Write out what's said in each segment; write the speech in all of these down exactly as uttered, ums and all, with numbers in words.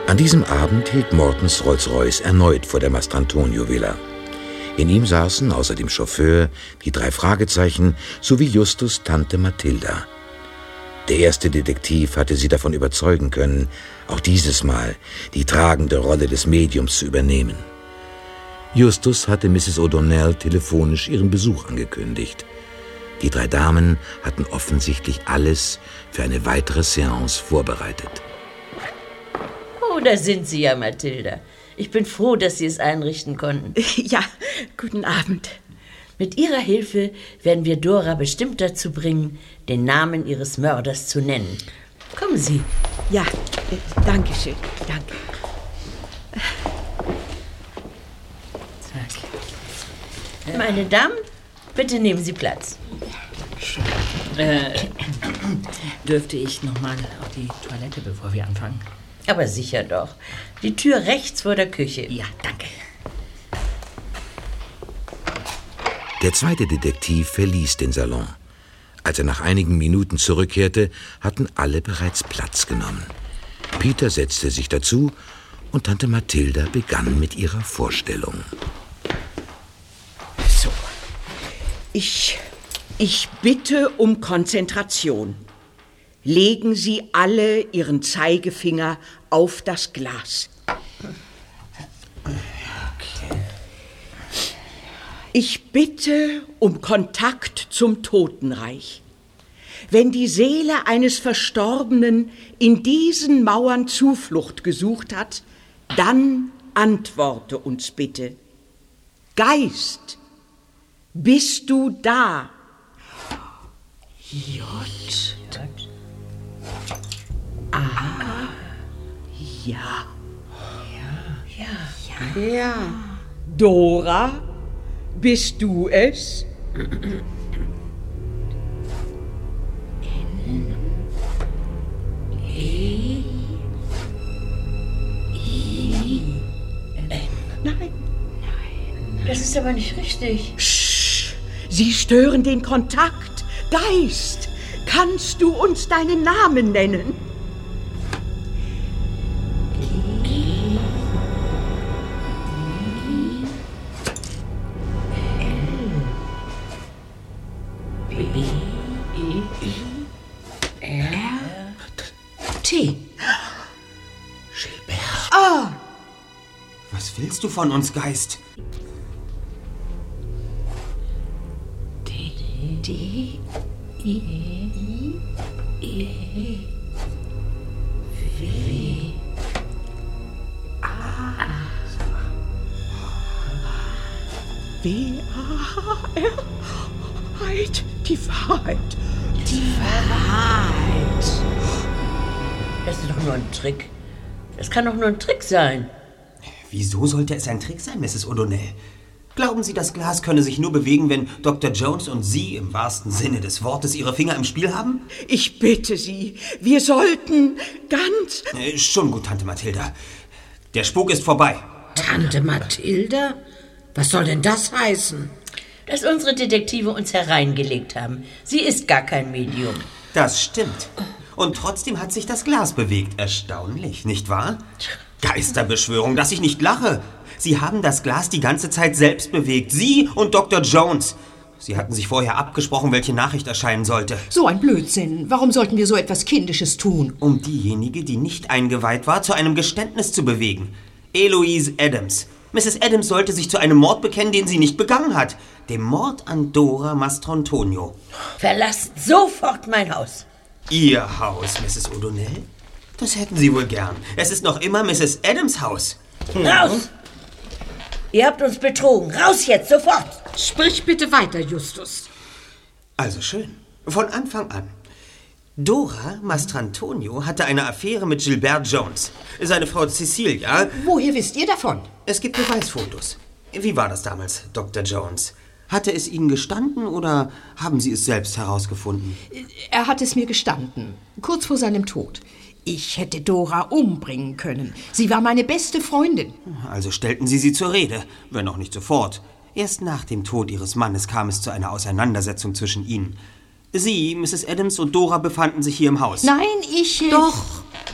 An diesem Abend hielt Mortons Rolls-Royce erneut vor der Mastrantonio-Villa. In ihm saßen außer dem Chauffeur die drei Fragezeichen sowie Justus' Tante Mathilda. Der erste Detektiv hatte sie davon überzeugen können, auch dieses Mal die tragende Rolle des Mediums zu übernehmen. Justus hatte Misses O'Donnell telefonisch ihren Besuch angekündigt. Die drei Damen hatten offensichtlich alles für eine weitere Seance vorbereitet. Oh, da sind Sie ja, Mathilda. Ich bin froh, dass Sie es einrichten konnten. Ja, guten Abend. Mit Ihrer Hilfe werden wir Dora bestimmt dazu bringen, den Namen ihres Mörders zu nennen. Kommen Sie. Ja, äh, danke schön, danke. Zack. Meine Damen, bitte nehmen Sie Platz. Äh, dürfte ich nochmal auf die Toilette, bevor wir anfangen? Aber sicher doch. Die Tür rechts vor der Küche. Ja, danke. Der zweite Detektiv verließ den Salon. Als er nach einigen Minuten zurückkehrte, hatten alle bereits Platz genommen. Peter setzte sich dazu und Tante Mathilda begann mit ihrer Vorstellung. So, ich, ich bitte um Konzentration. Legen Sie alle Ihren Zeigefinger auf das Glas. Ich bitte um Kontakt zum Totenreich. Wenn die Seele eines Verstorbenen in diesen Mauern Zuflucht gesucht hat, dann antworte uns bitte. Geist, bist du da? J. A. Ja. Ja. Ja. Ja. Dora, bist du es? N. E. I. N. Nein. Das ist aber nicht richtig. Sch, Sie stören den Kontakt. Geist, kannst du uns deinen Namen nennen? T. Gilbert. Ah! Was willst du von uns, Geist? D. D. I. E. W. A. W. A. R. Wahrheit. Die Wahrheit. Die Wahrheit. Das ist doch nur ein Trick. Das kann doch nur ein Trick sein. Wieso sollte es ein Trick sein, Misses O'Donnell? Glauben Sie, das Glas könne sich nur bewegen, wenn Doktor Jones und Sie im wahrsten Sinne des Wortes Ihre Finger im Spiel haben? Ich bitte Sie, wir sollten ganz... Äh, schon gut, Tante Mathilda. Der Spuk ist vorbei. Tante Mathilda? Was soll denn das heißen? Dass unsere Detektive uns hereingelegt haben. Sie ist gar kein Medium. Das stimmt. Und trotzdem hat sich das Glas bewegt. Erstaunlich, nicht wahr? Geisterbeschwörung, dass ich nicht lache. Sie haben das Glas die ganze Zeit selbst bewegt. Sie und Doktor Jones. Sie hatten sich vorher abgesprochen, welche Nachricht erscheinen sollte. So ein Blödsinn. Warum sollten wir so etwas Kindisches tun? Um diejenige, die nicht eingeweiht war, zu einem Geständnis zu bewegen. Eloise Adams. Misses Adams sollte sich zu einem Mord bekennen, den sie nicht begangen hat. Dem Mord an Dora Mastrantonio. Verlasst sofort mein Haus. Ihr Haus, Misses O'Donnell? Das hätten Sie wohl gern. Es ist noch immer Misses Adams Haus. Raus! Ihr habt uns betrogen. Raus jetzt, sofort! Sprich bitte weiter, Justus. Also schön. Von Anfang an. Dora Mastrantonio hatte eine Affäre mit Gilbert Jones. Seine Frau Cecilia... Woher wisst ihr davon? Es gibt Beweisfotos. Wie war das damals, Doktor Jones? Hatte es Ihnen gestanden oder haben Sie es selbst herausgefunden? Er hat es mir gestanden, kurz vor seinem Tod. Ich hätte Dora umbringen können. Sie war meine beste Freundin. Also stellten Sie sie zur Rede, wenn auch nicht sofort. Erst nach dem Tod Ihres Mannes kam es zu einer Auseinandersetzung zwischen Ihnen. Sie, Misses Adams und Dora befanden sich hier im Haus. Nein, ich... Äh Doch.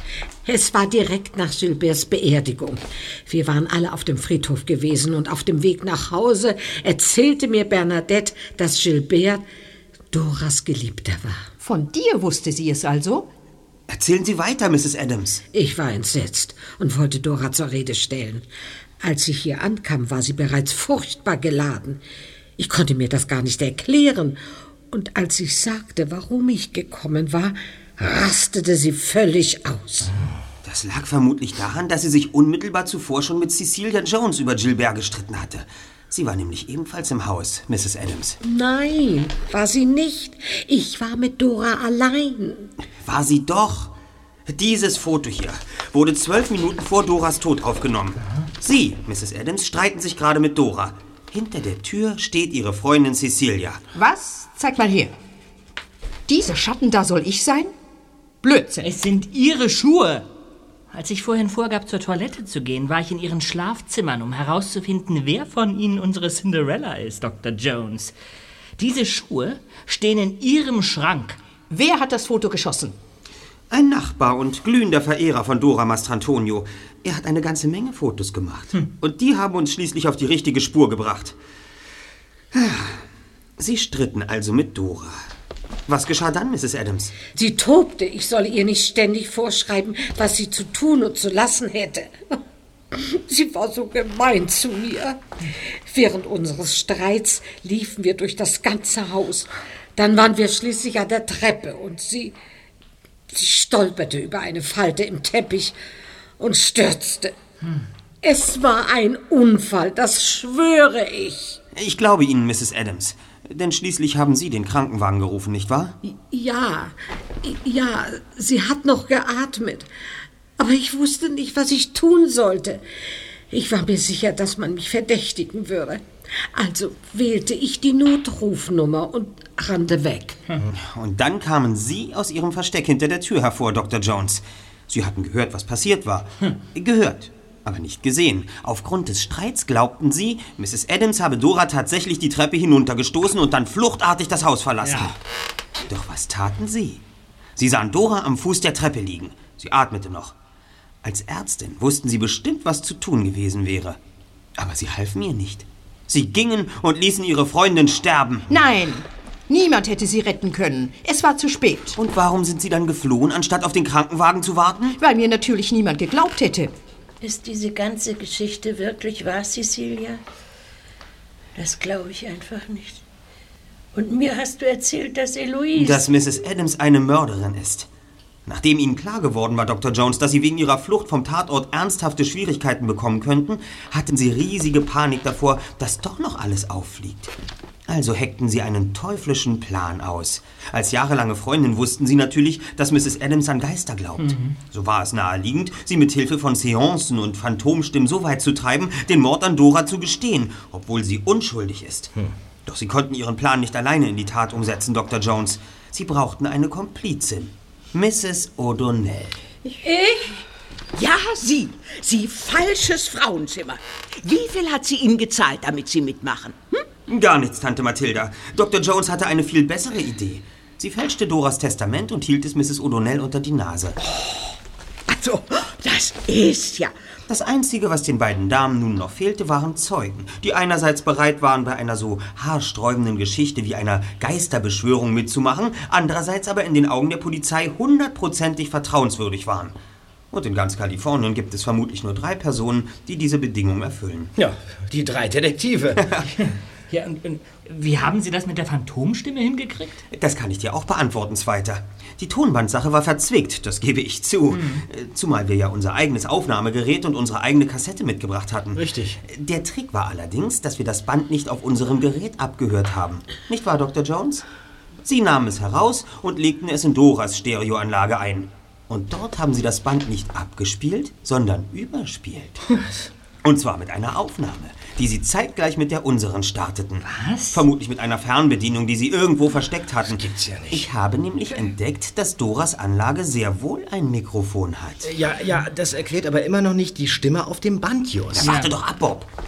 Es war direkt nach Gilberts Beerdigung. Wir waren alle auf dem Friedhof gewesen und auf dem Weg nach Hause erzählte mir Bernadette, dass Gilbert Doras Geliebter war. Von dir wusste sie es also? Erzählen Sie weiter, Misses Adams. Ich war entsetzt und wollte Dora zur Rede stellen. Als ich hier ankam, war sie bereits furchtbar geladen. Ich konnte mir das gar nicht erklären. Und als ich sagte, warum ich gekommen war, rastete sie völlig aus. Das lag vermutlich daran, dass sie sich unmittelbar zuvor schon mit Cecilia Jones über Gilbert gestritten hatte. Sie war nämlich ebenfalls im Haus, Misses Adams. Nein, war sie nicht. Ich war mit Dora allein. War sie doch. Dieses Foto hier wurde zwölf Minuten vor Doras Tod aufgenommen. Sie, Misses Adams, streiten sich gerade mit Dora. Hinter der Tür steht ihre Freundin Cecilia. Was? Zeig mal her. Diese Schatten da soll ich sein? Blödsinn. Es sind Ihre Schuhe. Als ich vorhin vorgab, zur Toilette zu gehen, war ich in Ihren Schlafzimmern, um herauszufinden, wer von Ihnen unsere Cinderella ist, Doktor Jones. Diese Schuhe stehen in Ihrem Schrank. Wer hat das Foto geschossen? Ein Nachbar und glühender Verehrer von Dora Mastrantonio. Er hat eine ganze Menge Fotos gemacht. Hm. Und die haben uns schließlich auf die richtige Spur gebracht. Sie stritten also mit Dora. Was geschah dann, Misses Adams? Sie tobte, ich solle ihr nicht ständig vorschreiben, was sie zu tun und zu lassen hätte. Sie war so gemein zu mir. Während unseres Streits liefen wir durch das ganze Haus. Dann waren wir schließlich an der Treppe und sie, sie stolperte über eine Falte im Teppich und stürzte. Hm. Es war ein Unfall, das schwöre ich. Ich glaube Ihnen, Misses Adams. Denn schließlich haben Sie den Krankenwagen gerufen, nicht wahr? Ja, ja, sie hat noch geatmet. Aber ich wusste nicht, was ich tun sollte. Ich war mir sicher, dass man mich verdächtigen würde. Also wählte ich die Notrufnummer und rannte weg. Und dann kamen Sie aus Ihrem Versteck hinter der Tür hervor, Doktor Jones. Sie hatten gehört, was passiert war. Hm. Gehört, aber nicht gesehen. Aufgrund des Streits glaubten Sie, Misses Adams habe Dora tatsächlich die Treppe hinuntergestoßen und dann fluchtartig das Haus verlassen. Ja. Doch was taten Sie? Sie sahen Dora am Fuß der Treppe liegen. Sie atmete noch. Als Ärztin wussten Sie bestimmt, was zu tun gewesen wäre. Aber Sie halfen ihr nicht. Sie gingen und ließen Ihre Freundin sterben. Nein, niemand hätte sie retten können. Es war zu spät. Und warum sind Sie dann geflohen, anstatt auf den Krankenwagen zu warten? Weil mir natürlich niemand geglaubt hätte. Ist diese ganze Geschichte wirklich wahr, Cecilia? Das glaube ich einfach nicht. Und mir hast du erzählt, dass Eloise... Dass Misses Adams eine Mörderin ist. Nachdem Ihnen klar geworden war, Doktor Jones, dass Sie wegen Ihrer Flucht vom Tatort ernsthafte Schwierigkeiten bekommen könnten, hatten Sie riesige Panik davor, dass doch noch alles auffliegt. Also heckten Sie einen teuflischen Plan aus. Als jahrelange Freundin wussten Sie natürlich, dass Misses Adams an Geister glaubt. Mhm. So war es naheliegend, sie mit Hilfe von Seancen und Phantomstimmen so weit zu treiben, den Mord an Dora zu gestehen, obwohl sie unschuldig ist. Mhm. Doch Sie konnten Ihren Plan nicht alleine in die Tat umsetzen, Doktor Jones. Sie brauchten eine Komplizin. Misses O'Donnell. Ich? Ja, sie. Sie, falsches Frauenzimmer. Wie viel hat sie Ihnen gezahlt, damit Sie mitmachen? Hm? Gar nichts, Tante Mathilda. Doktor Jones hatte eine viel bessere Idee. Sie fälschte Doras Testament und hielt es Misses O'Donnell unter die Nase. Oh, also, das ist ja... Das Einzige, was den beiden Damen nun noch fehlte, waren Zeugen, die einerseits bereit waren, bei einer so haarsträubenden Geschichte wie einer Geisterbeschwörung mitzumachen, andererseits aber in den Augen der Polizei hundertprozentig vertrauenswürdig waren. Und in ganz Kalifornien gibt es vermutlich nur drei Personen, die diese Bedingungen erfüllen. Ja, die drei Detektive. Ja, und, und wie haben Sie das mit der Phantomstimme hingekriegt? Das kann ich dir auch beantworten, Zweiter. Die Tonbandsache war verzwickt, das gebe ich zu. Mhm. Zumal wir ja unser eigenes Aufnahmegerät und unsere eigene Kassette mitgebracht hatten. Richtig. Der Trick war allerdings, dass wir das Band nicht auf unserem Gerät abgehört haben. Nicht wahr, Doktor Jones? Sie nahmen es heraus und legten es in Doras Stereoanlage ein. Und dort haben sie das Band nicht abgespielt, sondern überspielt. Und zwar mit einer Aufnahme, die sie zeitgleich mit der unseren starteten. Was? Vermutlich mit einer Fernbedienung, die sie irgendwo versteckt hatten. Das gibt's ja nicht. Ich habe nämlich entdeckt, dass Doras Anlage sehr wohl ein Mikrofon hat. Ja, ja, das erklärt aber immer noch nicht die Stimme auf dem Band, Just. Ja, warte doch ab, Bob.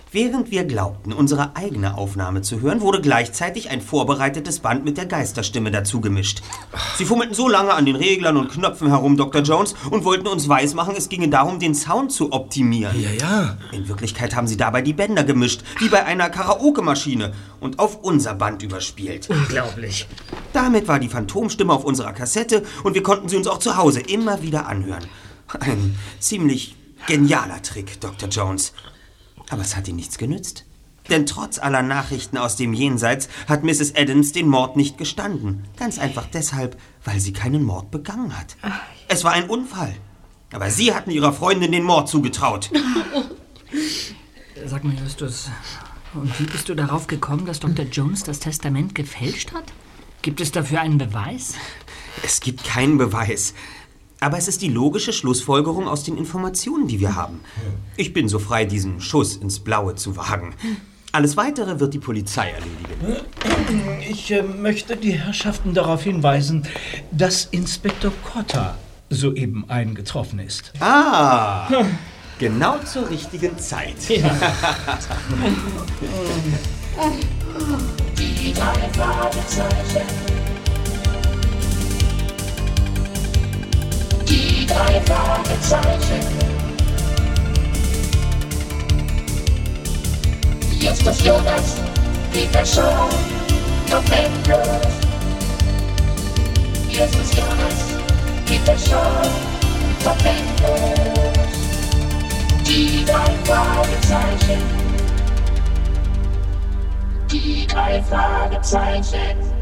Während wir glaubten, unsere eigene Aufnahme zu hören, wurde gleichzeitig ein vorbereitetes Band mit der Geisterstimme dazu gemischt. Sie fummelten so lange an den Reglern und Knöpfen herum, Doktor Jones, und wollten uns weismachen, es ginge darum, den Sound zu optimieren. Ja, ja. In Wirklichkeit haben sie dabei die Bänder gemischt, wie bei einer Karaoke-Maschine, und auf unser Band überspielt. Unglaublich. Damit war die Phantomstimme auf unserer Kassette und wir konnten sie uns auch zu Hause immer wieder anhören. Ein ziemlich genialer Trick, Doktor Jones. Aber es hat ihm nichts genützt. Denn trotz aller Nachrichten aus dem Jenseits hat Misses Adams den Mord nicht gestanden. Ganz einfach deshalb, weil sie keinen Mord begangen hat. Es war ein Unfall. Aber Sie hatten Ihrer Freundin den Mord zugetraut. Sag mal, Justus, und wie bist du darauf gekommen, dass Doktor Jones das Testament gefälscht hat? Gibt es dafür einen Beweis? Es gibt keinen Beweis. Aber es ist die logische Schlussfolgerung aus den Informationen, die wir haben. Ich bin so frei, diesen Schuss ins Blaue zu wagen. Alles Weitere wird die Polizei erledigen. Ich äh, möchte die Herrschaften darauf hinweisen, dass Inspektor Cotter soeben eingetroffen ist. Ah, genau zur richtigen Zeit. Ja. Die drei Fragezeichen. Die drei Fragezeichen. Justus Jonas, die Person, noch endlos. Justus Jonas, die Person, noch endlos. Die drei Fragezeichen. Die drei Fragezeichen.